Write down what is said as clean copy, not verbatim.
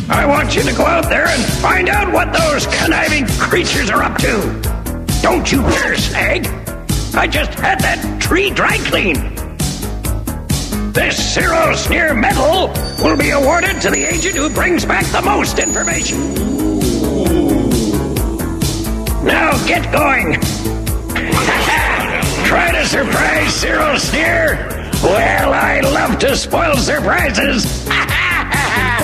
I want you to go out there and find out what those conniving creatures are up to. Don't you dare snag. I just had that tree dry cleaned. This Cyril Sneer medal will be awarded to the agent who brings back the most information. Now get going. Try to surprise Cyril Sneer? Well, I love to spoil surprises.